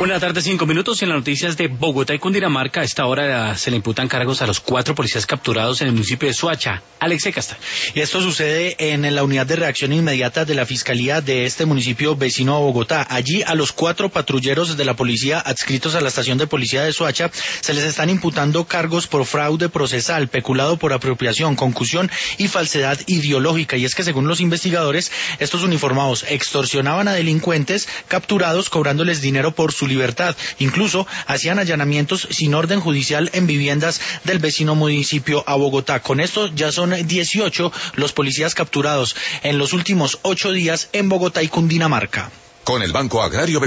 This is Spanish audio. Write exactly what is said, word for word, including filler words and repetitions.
Buenas tardes, cinco minutos. En las noticias de Bogotá y Cundinamarca, a esta hora se le imputan cargos a los cuatro policías capturados en el municipio de Soacha. Alex Castaño. Y esto sucede en la unidad de reacción inmediata de la Fiscalía de este municipio vecino a Bogotá. Allí a los cuatro patrulleros de la policía adscritos a la estación de policía de Soacha se les están imputando cargos por fraude procesal, peculado por apropiación, concusión y falsedad ideológica. Y es que según los investigadores, estos uniformados extorsionaban a delincuentes capturados cobrándoles dinero por su libertad. Incluso hacían allanamientos sin orden judicial en viviendas del vecino municipio a Bogotá. Con esto ya son dieciocho los policías capturados en los últimos ocho días en Bogotá y Cundinamarca. Con el Banco Agrario